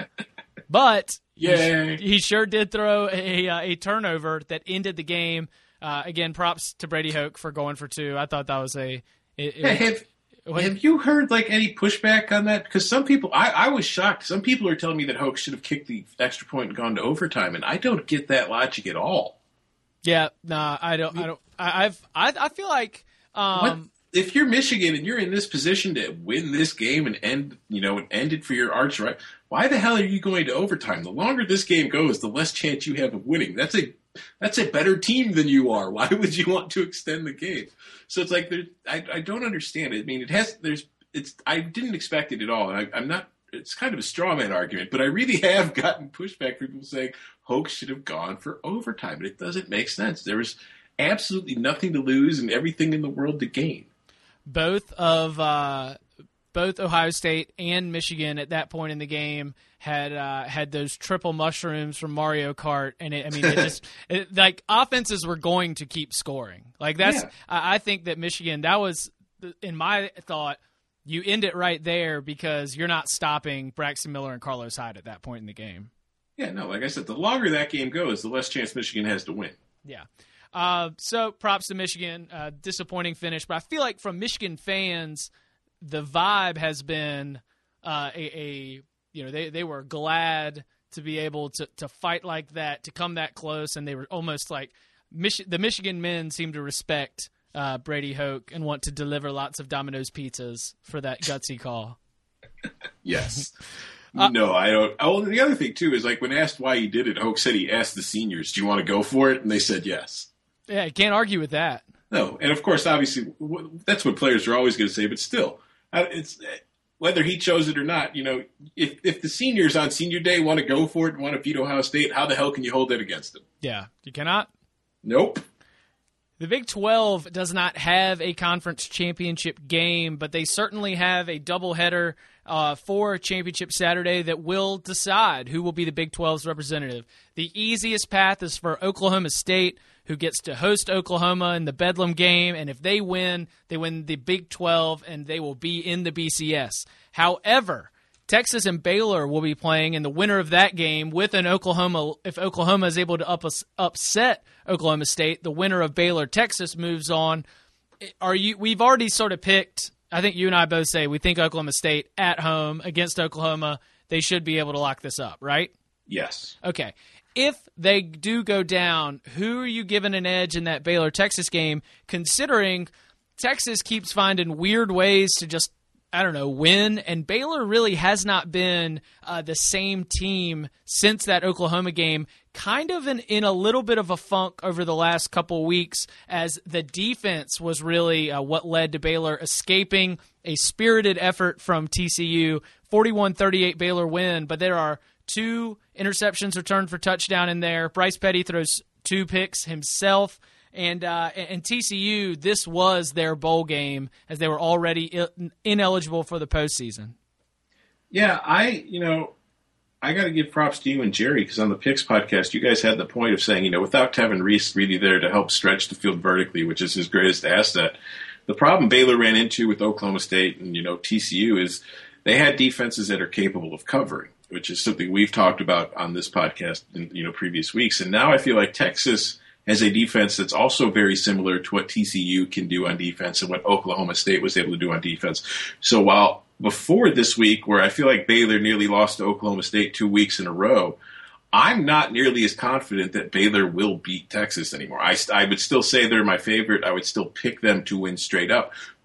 But Yay. He, he sure did throw a, a, a turnover that ended the game. Uh, again, props to Brady Hoke for going for two. I thought that was a... It, yeah, it, have, what, have you heard like any pushback on that? Because some people... I, I was shocked. Some people are telling me that Hoke should have kicked the extra point and gone to overtime, and I don't get that logic at all. Yeah, nah, I don't. I don't. I, I've. I, I feel like. Um, what? If you're Michigan and you're in this position to win this game and end, you know, and end it for your arch right, why the hell are you going to overtime? The longer this game goes, the less chance you have of winning. That's a that's a better team than you are. Why would you want to extend the game? So it's like there, I I don't understand it. I mean, it has there's it's I didn't expect it at all. I, I'm not. It's kind of a straw man argument, but I really have gotten pushback from people saying Hoke should have gone for overtime. And it doesn't make sense. There was absolutely nothing to lose and everything in the world to gain. Both of uh, both Ohio State and Michigan at that point in the game had uh, had those triple mushrooms from Mario Kart, and it, I mean, it just it, like offenses were going to keep scoring. Like that's Yeah. I, I think that Michigan, that was in my thought. You end it right there because you're not stopping Braxton Miller and Carlos Hyde at that point in the game. Yeah, no, like I said, the longer that game goes, the less chance Michigan has to win. Yeah. Uh, so props to Michigan. Uh, disappointing finish. But I feel like from Michigan fans, the vibe has been uh, a, a, you know, they, they were glad to be able to, to fight like that, to come that close, and they were almost like Mich- the Michigan men seem to respect Uh, Brady Hoke and want to deliver lots of Domino's pizzas for that gutsy call. Yes. uh, no, I don't. Oh, the other thing, too, is like when asked why he did it, Hoke said he asked the seniors, do you want to go for it? And they said yes. Yeah, you can't argue with that. No, and of course, obviously, that's what players are always going to say, but still, it's whether he chose it or not, you know, if, if the seniors on senior day want to go for it and want to beat Ohio State, how the hell can you hold that against them? Yeah, you cannot. Nope. The Big twelve does not have a conference championship game, but they certainly have a doubleheader uh, for Championship Saturday that will decide who will be the Big twelve's representative. The easiest path is for Oklahoma State, who gets to host Oklahoma in the Bedlam game, and if they win, they win the Big twelve, and they will be in the B C S. However, Texas and Baylor will be playing, and the winner of that game with an Oklahoma, if Oklahoma is able to up, upset Oklahoma State, the winner of Baylor-Texas moves on. Are you? We've already sort of picked, I think you and I both say we think Oklahoma State at home against Oklahoma, they should be able to lock this up, right? Yes. Okay. If they do go down, who are you giving an edge in that Baylor-Texas game, considering Texas keeps finding weird ways to just I don't know, win, and Baylor really has not been uh, the same team since that Oklahoma game, kind of in, in a little bit of a funk over the last couple weeks as the defense was really uh, what led to Baylor escaping a spirited effort from T C U, forty-one thirty-eight Baylor win, but there are two interceptions returned for touchdown in there. Bryce Petty throws two picks himself. And uh, and T C U, this was their bowl game as they were already il- ineligible for the postseason. Yeah, I, you know, I got to give props to you and Jerry because on the Picks podcast, you guys had the point of saying, you know, without Tevin Reese really there to help stretch the field vertically, which is his greatest asset, the problem Baylor ran into with Oklahoma State and, you know, T C U is they had defenses that are capable of covering, which is something we've talked about on this podcast in, you know, previous weeks. And now I feel like Texas has a defense that's also very similar to what T C U can do on defense and what Oklahoma State was able to do on defense. So while before this week, where I feel like Baylor nearly lost to Oklahoma State two weeks in a row, I'm not nearly as confident that Baylor will beat Texas anymore. I, I would still say they're my favorite. I would still pick them to win straight up.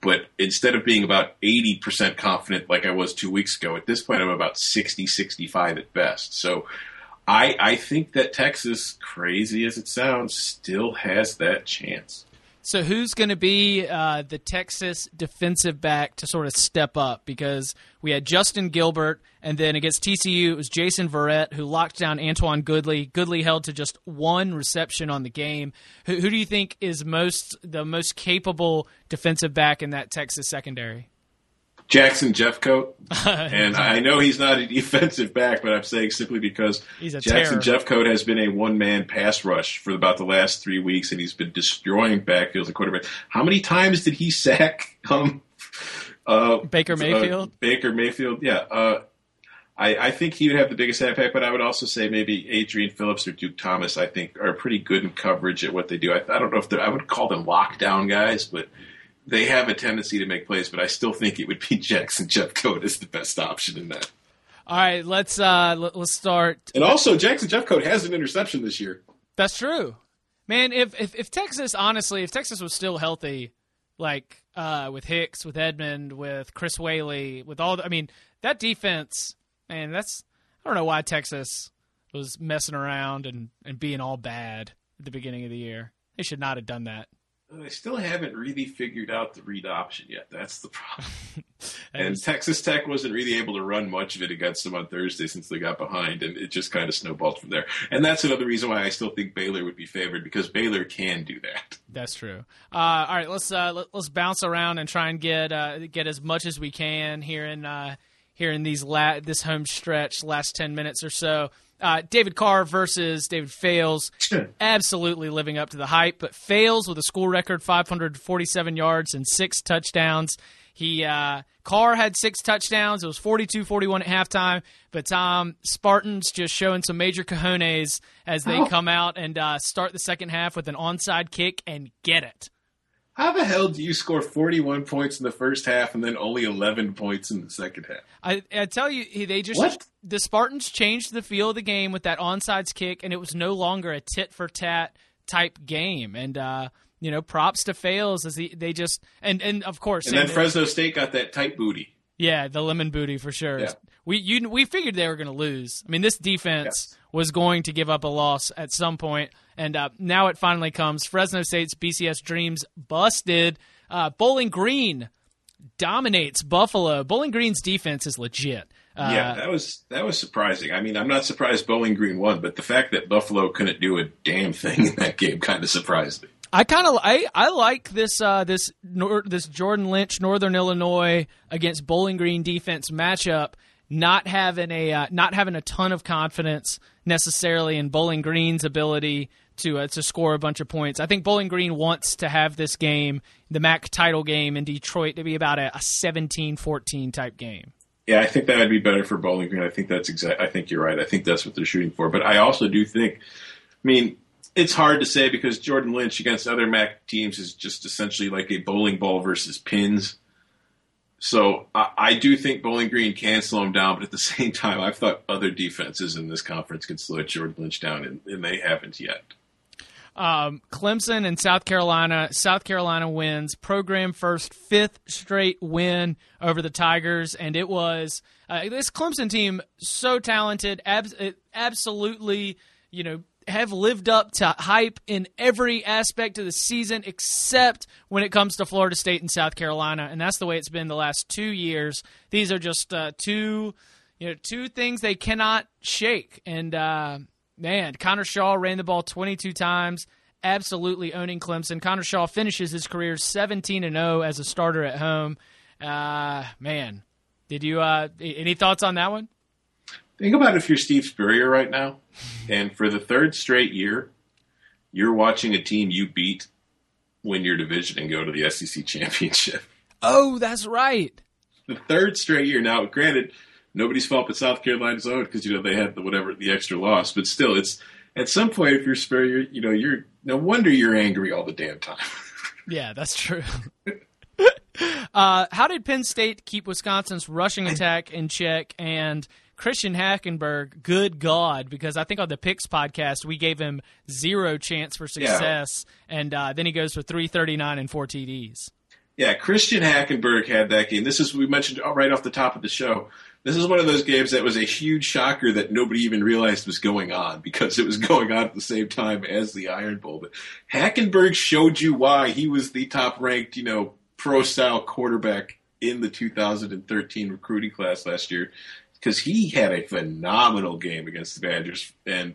But instead of being about eighty percent confident like I was two weeks ago, at this point I'm about sixty, sixty-five at best. So I, I think that Texas, crazy as it sounds, still has that chance. So who's going to be uh, the Texas defensive back to sort of step up? Because we had Justin Gilbert, and then against T C U it was Jason Verrett who locked down Antoine Goodley. Goodley held to just one reception on the game. Who, who do you think is most the most capable defensive back in that Texas secondary? Jackson Jeffcoat, and I know he's not a defensive back, but I'm saying simply because Jackson terror. Jeffcoat has been a one-man pass rush for about the last three weeks, and he's been destroying backfields and quarterbacks. How many times did he sack um, uh, Baker Mayfield? Uh, Baker Mayfield, yeah. Uh, I, I think he would have the biggest impact, but I would also say maybe Adrian Phillips or Duke Thomas, I think, are pretty good in coverage at what they do. I, I don't know if they're, I would call them lockdown guys, but they have a tendency to make plays, but I still think it would be Jackson Jeffcoat as the best option in that. All right, let's uh, let, let's start. And also, Jackson Jeffcoat has an interception this year. That's true, man. If if, if Texas, honestly, if Texas was still healthy, like uh, with Hicks, with Edmond, with Chris Whaley, with all, the, I mean, that defense, man. That's I don't know why Texas was messing around and, and being all bad at the beginning of the year. They should not have done that. They still haven't really figured out the read option yet. That's the problem. And Texas Tech wasn't really able to run much of it against them on Thursday since they got behind, and it just kind of snowballed from there. And that's another reason why I still think Baylor would be favored, because Baylor can do that. That's true. Uh, all right, let's uh, let, let's bounce around and try and get uh, get as much as we can here in uh, here in these la- this home stretch, last ten minutes or so. Uh, David Carr versus David Fales, absolutely living up to the hype, but Fales with a school record five hundred forty-seven yards and six touchdowns. He uh, Carr had six touchdowns. It was forty-two forty-one at halftime, but Tom, Spartans just showing some major cojones as they oh. come out and uh, start the second half with an onside kick and get it. How the hell do you score forty-one points in the first half and then only eleven points in the second half? I, I tell you, they just what? The Spartans changed the feel of the game with that onside kick, and it was no longer a tit for tat type game. And uh, you know, props to Fales as he, they just and and of course, and then Fresno State got that tight booty. Yeah, the lemon booty for sure. Yeah. We you we figured they were going to lose. I mean, this defense yes. was going to give up a loss at some point. And uh, now it finally comes. Fresno State's B C S dreams busted. Uh, Bowling Green dominates Buffalo. Bowling Green's defense is legit. Uh, yeah, that was that was surprising. I mean, I'm not surprised Bowling Green won, but the fact that Buffalo couldn't do a damn thing in that game kind of surprised me. I kind of I, I like this uh, this nor, this Jordan Lynch Northern Illinois against Bowling Green defense matchup. Not having a uh, not having a ton of confidence necessarily in Bowling Green's ability to uh, to score a bunch of points. I think Bowling Green wants to have this game, the M A C title game in Detroit, to be about a, a seventeen fourteen type game. Yeah, I think that would be better for Bowling Green. I think that's exact. I think you're right. I think that's what they're shooting for. But I also do think, I mean, it's hard to say because Jordan Lynch against other M A C teams is just essentially like a bowling ball versus pins. So I, I do think Bowling Green can slow him down, but at the same time, I've thought other defenses in this conference can slow Jordan Lynch down, and, and they haven't yet. Um, Clemson and South Carolina. South Carolina wins program first fifth straight win over the Tigers, and it was uh, this Clemson team so talented, ab- absolutely, you know, have lived up to hype in every aspect of the season except when it comes to Florida State and South Carolina, and that's the way it's been the last two years. These are just uh, two, you know, two things they cannot shake. And uh, man, Connor Shaw ran the ball twenty-two times, absolutely owning Clemson. Connor Shaw finishes his career seventeen and oh as a starter at home. Uh, man, did you uh, any thoughts on that one? Think about if you're Steve Spurrier right now, and for the third straight year, you're watching a team you beat win your division and go to the S E C championship. Oh, that's right. The third straight year. Now, granted, nobody's fault but South Carolina's own because, you know, they had the whatever the extra loss. But still, it's at some point, if you're Spurrier, you know, you're no wonder you're angry all the damn time. Yeah, that's true. uh, how did Penn State keep Wisconsin's rushing attack in check? And Christian Hackenberg, good God, because I think on the Picks podcast we gave him zero chance for success, yeah. and uh, then he goes for three thirty-nine and four T Ds. Yeah, Christian Hackenberg had that game. This is, we mentioned right off the top of the show, this is one of those games that was a huge shocker that nobody even realized was going on because it was going on at the same time as the Iron Bowl. But Hackenberg showed you why he was the top-ranked, you know, pro-style quarterback in the two thousand thirteen recruiting class last year because he had a phenomenal game against the Badgers. And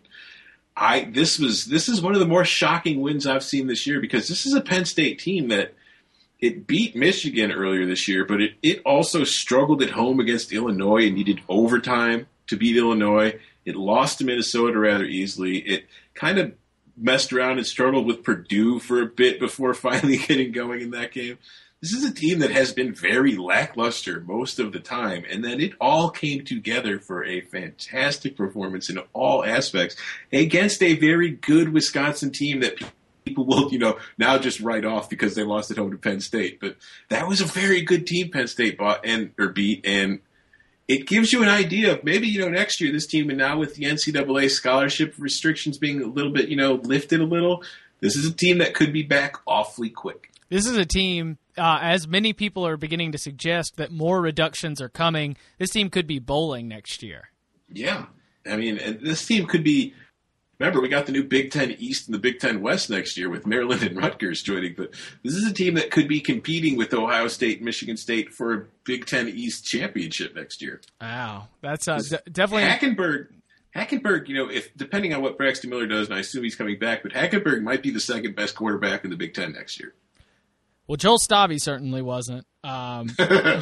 I this was this is one of the more shocking wins I've seen this year because this is a Penn State team that it beat Michigan earlier this year, but it, it also struggled at home against Illinois and needed overtime to beat Illinois. It lost to Minnesota rather easily. It kind of messed around and struggled with Purdue for a bit before finally getting going in that game. This is a team that has been very lackluster most of the time, and then it all came together for a fantastic performance in all aspects against a very good Wisconsin team that people will, you know, now just write off because they lost at home to Penn State. But that was a very good team Penn State bought and or beat, and it gives you an idea of maybe, you know, next year this team, and now with the N C double A scholarship restrictions being a little bit, you know, lifted a little, this is a team that could be back awfully quick. This is a team, uh, as many people are beginning to suggest, that more reductions are coming. This team could be bowling next year. Yeah. I mean, and this team could be, remember, we got the new Big Ten East and the Big Ten West next year with Maryland and Rutgers joining, but this is a team that could be competing with Ohio State and Michigan State for a Big Ten East championship next year. Wow. That's uh, d- definitely... Hackenberg, Hackenberg, you know, if depending on what Braxton Miller does, and I assume he's coming back, but Hackenberg might be the second best quarterback in the Big Ten next year. Well, Joel Stabby certainly wasn't. Um,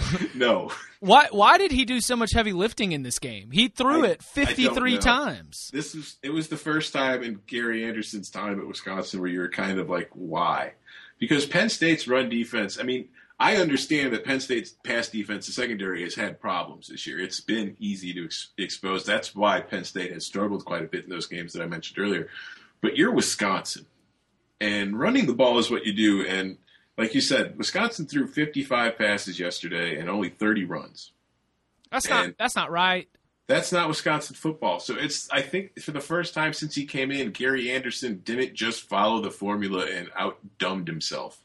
no. Why Why did he do so much heavy lifting in this game? He threw I, it fifty-three times. This is it was the first time in Gary Anderson's time at Wisconsin where you were kind of like, why? Because Penn State's run defense, I mean, I understand that Penn State's pass defense, the secondary, has had problems this year. It's been easy to ex- expose. That's why Penn State has struggled quite a bit in those games that I mentioned earlier. But you're Wisconsin, and running the ball is what you do, and like you said, Wisconsin threw fifty-five passes yesterday and only thirty runs. That's not and that's not right. That's not Wisconsin football. So it's I think for the first time since he came in, Gary Anderson didn't just follow the formula and out-dumbed himself.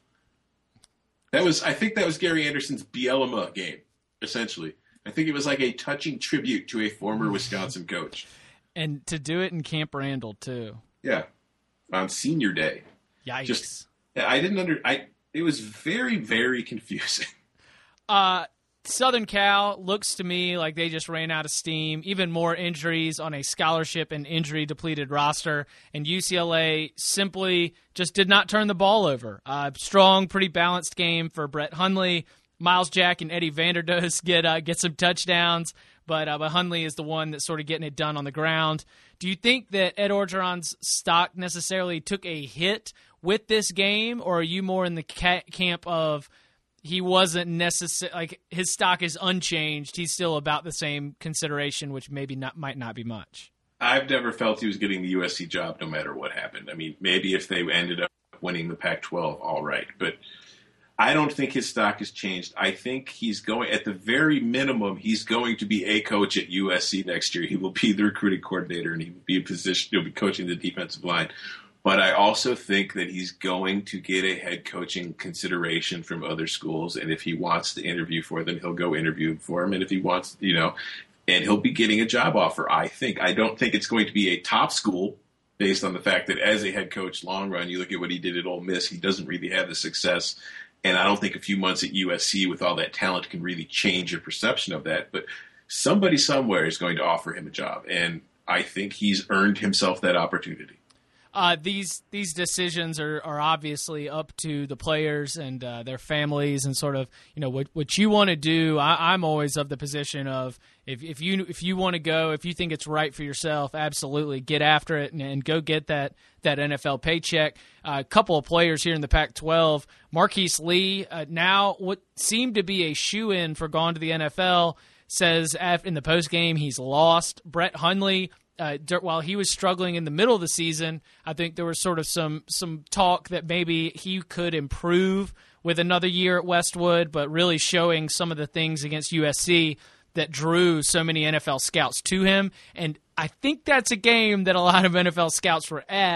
That was I think that was Gary Anderson's Bielema game, essentially. I think it was like a touching tribute to a former Wisconsin coach. And to do it in Camp Randall too. Yeah. On senior day. Yikes. Just I didn't under I It was very, very confusing. Uh, Southern Cal looks to me like they just ran out of steam. Even more injuries on a scholarship and injury-depleted roster. And U C L A simply just did not turn the ball over. Uh, strong, pretty balanced game for Brett Hundley. Miles Jack and Eddie Vanderdoes get uh, get some touchdowns, but, uh, but Hundley is the one that's sort of getting it done on the ground. Do you think that Ed Orgeron's stock necessarily took a hit with this game, or are you more in the ca- camp of he wasn't necessary, like his stock is unchanged, he's still about the same consideration, which maybe not might not be much? I've never felt he was getting the U S C job no matter what happened. I mean, maybe if they ended up winning the Pac twelve, all right, but I don't think his stock has changed. I think he's going, at the very minimum, he's going to be a coach at U S C next year. He will be the recruiting coordinator, and he will be in position, he'll be coaching the defensive line. But I also think that he's going to get a head coaching consideration from other schools. And if he wants to interview for them, he'll go interview for him. And if he wants, you know, and he'll be getting a job offer, I think. I don't think it's going to be a top school based on the fact that as a head coach, long run, you look at what he did at Ole Miss, he doesn't really have the success. And I don't think a few months at U S C with all that talent can really change your perception of that. But somebody somewhere is going to offer him a job. And I think he's earned himself that opportunity. Uh, these these decisions are, are obviously up to the players and uh, their families, and sort of, you know, what what you want to do. I, I'm always of the position of if if you if you want to go, if you think it's right for yourself, absolutely get after it and, and go get that that N F L paycheck. Uh, a couple of players here in the Pac twelve, Marquise Lee, uh, now what seemed to be a shoe-in for going to the N F L, says in the postgame he's lost. Brett Hundley, Uh, while he was struggling in the middle of the season, I think there was sort of some some talk that maybe he could improve with another year at Westwood, but really showing some of the things against U S C that drew so many N F L scouts to him. And I think that's a game that a lot of N F L scouts were at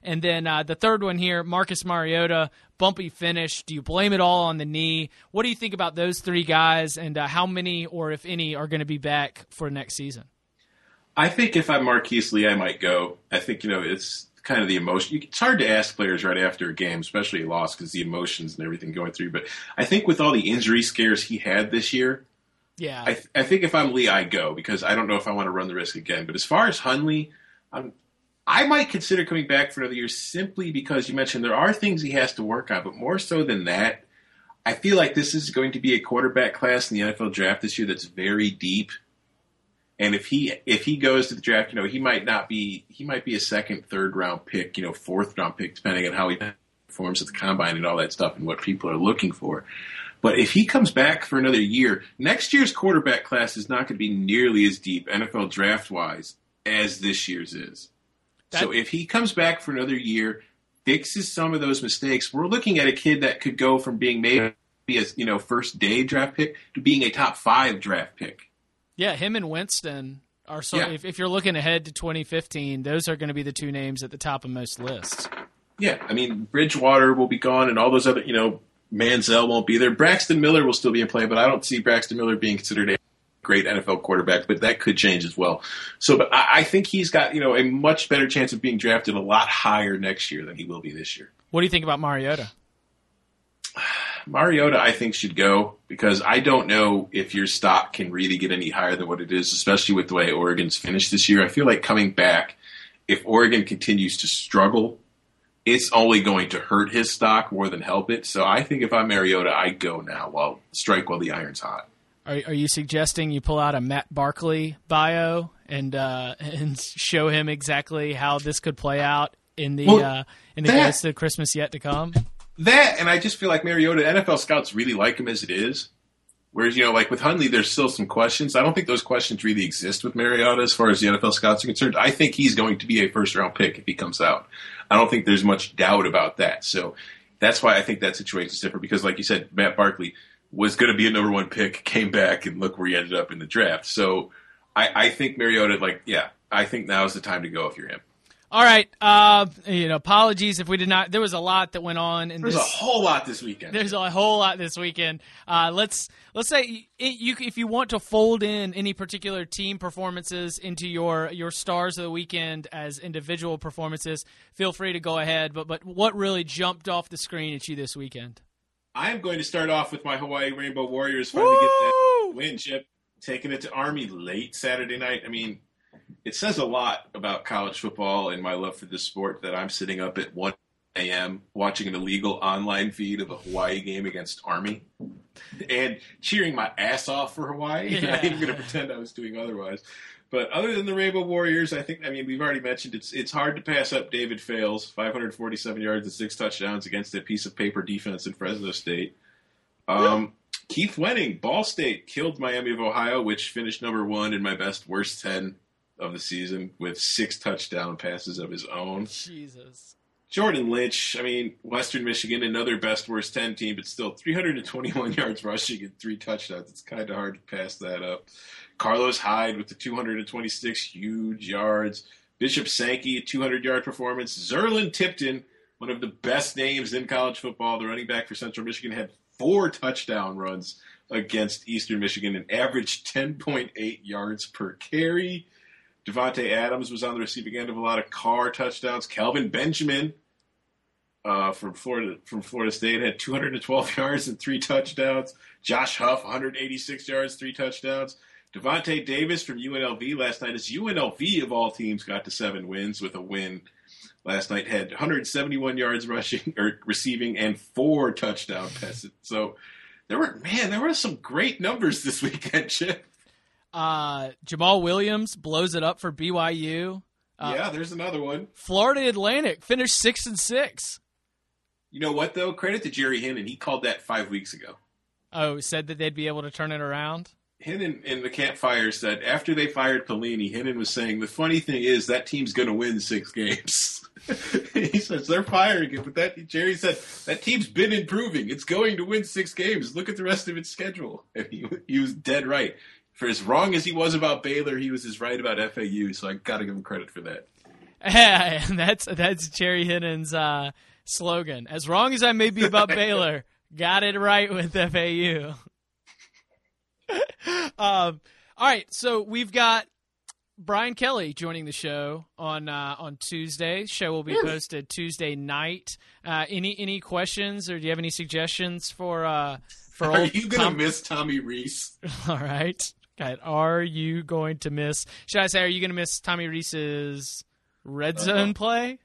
And then uh, the third one here, Marcus Mariota, bumpy finish. Do you blame it all on the knee? What do you think about those three guys, and uh, how many, or if any, are going to be back for next season? I think if I'm Marquise Lee, I might go. I think, you know, it's kind of the emotion. It's hard to ask players right after a game, especially a loss, because the emotions and everything going through. But I think with all the injury scares he had this year, yeah, I, th- I think if I'm Lee, I go, because I don't know if I want to run the risk again. But as far as Hundley, I'm, I might consider coming back for another year simply because you mentioned there are things he has to work on. But more so than that, I feel like this is going to be a quarterback class in the N F L draft this year that's very deep. And if he if he goes to the draft, you know, he might not be he might be a second, third round pick, you know, fourth round pick, depending on how he performs at the combine and all that stuff and what people are looking for. But if he comes back for another year, next year's quarterback class is not going to be nearly as deep N F L draft wise as this year's is. That, so if he comes back for another year, fixes some of those mistakes, we're looking at a kid that could go from being maybe a you know first day draft pick to being a top five draft pick. Yeah, him and Winston are so. Yeah. If, if you're looking ahead to twenty fifteen, those are going to be the two names at the top of most lists. Yeah, I mean, Bridgewater will be gone, and all those other, you know, Manziel won't be there. Braxton Miller will still be in play, but I don't see Braxton Miller being considered a great N F L quarterback, but that could change as well. So, but I, I think he's got, you know, a much better chance of being drafted a lot higher next year than he will be this year. What do you think about Mariota? Mariota, I think, should go, because I don't know if your stock can really get any higher than what it is, especially with the way Oregon's finished this year. I feel like coming back, if Oregon continues to struggle, it's only going to hurt his stock more than help it. So I think if I'm Mariota, I go now, while strike while the iron's hot. Are, are you suggesting you pull out a Matt Barkley bio and uh, and show him exactly how this could play out in the well, uh, in the that- Ghost of Christmas Yet to Come? That, and I just feel like Mariota, N F L scouts really like him as it is. Whereas, you know, like with Hundley, there's still some questions. I don't think those questions really exist with Mariota as far as the N F L scouts are concerned. I think he's going to be a first-round pick if he comes out. I don't think there's much doubt about that. So that's why I think that situation is different, because, like you said, Matt Barkley was going to be a number one pick, came back, and look where he ended up in the draft. So I, I think Mariota, like, yeah, I think now is the time to go if you're him. All right. Uh, you know, apologies if we did not. There was a lot that went on. In There's this, a whole lot this weekend. There's a whole lot this weekend. Uh, let's let's say it, you if you want to fold in any particular team performances into your your stars of the weekend as individual performances, feel free to go ahead. But but what really jumped off the screen at you this weekend? I am going to start off with my Hawaii Rainbow Warriors finally getting that win, Chip, taking it to Army late Saturday night. I mean, it says a lot about college football and my love for this sport that I'm sitting up at one a.m. watching an illegal online feed of a Hawaii game against Army and cheering my ass off for Hawaii. Yeah. I'm not even going to pretend I was doing otherwise. But other than the Rainbow Warriors, I think, I mean, we've already mentioned it's it's hard to pass up David Fales, five hundred forty-seven yards and six touchdowns against a piece of paper defense in Fresno State. Um, Keith Wenning, Ball State, killed Miami of Ohio, which finished number one in my best worst ten of the season with six touchdown passes of his own. Jesus. Jordan Lynch, I mean, Western Michigan, another best worst ten team, but still three hundred twenty-one yards rushing and three touchdowns. It's kind of hard to pass that up. Carlos Hyde with the two hundred twenty-six huge yards. Bishop Sankey, a two hundred yard performance. Zerlin Tipton, one of the best names in college football, the running back for Central Michigan, had four touchdown runs against Eastern Michigan and averaged ten point eight yards per carry. Devontae Adams was on the receiving end of a lot of car touchdowns. Kelvin Benjamin uh, from Florida from Florida State had two hundred twelve yards and three touchdowns. Josh Huff, one hundred eighty-six yards, three touchdowns. Devontae Davis from U N L V last night, as U N L V of all teams got to seven wins with a win last night, had one hundred seventy-one yards rushing or receiving and four touchdown passes. So there were, man, there were some great numbers this weekend, Chip. Uh, Jamal Williams blows it up for B Y U. Uh, yeah, there's another one. Florida Atlantic finished six and six. You know what, though? Credit to Jerry Hinnon. He called that five weeks ago. Oh, said that they'd be able to turn it around? Hinnon in the campfire said after they fired Pelini, Hinnon was saying, the funny thing is that team's going to win six games. He says they're firing it, but that Jerry said that team's been improving. It's going to win six games. Look at the rest of its schedule. And he, he was dead right. For as wrong as he was about Baylor, he was as right about F A U, so I got to give him credit for that. Yeah, that's that's Jerry Hennen's uh, slogan. As wrong as I may be about Baylor, got it right with F A U. um, all right, so we've got Brian Kelly joining the show on uh, on Tuesday. Show will be posted Tuesday night. Uh, any any questions or do you have any suggestions for uh, for? Are old you gonna Tom- miss Tommy Rees? All right. Okay. Are you going to miss? Should I say? Are you going to miss Tommy Rees's red zone uh-huh. play?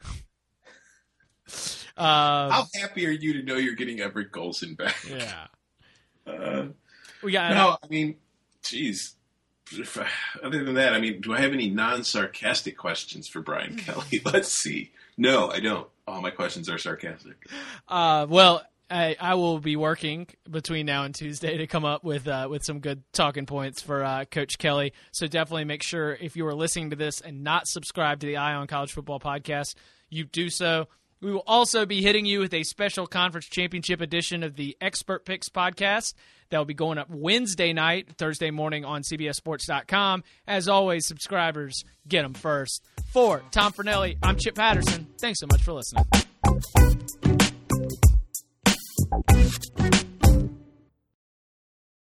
uh, How happy are you to know you're getting Everett Golson back? Yeah. Uh, we got. No, I mean, geez. Other than that, I mean, do I have any non-sarcastic questions for Brian Kelly? Let's see. No, I don't. All my questions are sarcastic. Uh, well, I, I will be working between now and Tuesday to come up with uh, with some good talking points for uh, Coach Kelly. So definitely make sure if you are listening to this and not subscribed to the Eye on College Football podcast, you do so. We will also be hitting you with a special conference championship edition of the Expert Picks podcast that will be going up Wednesday night, Thursday morning on C B S Sports dot com. As always, subscribers, get them first. For Tom Fornelli, I'm Chip Patterson. Thanks so much for listening.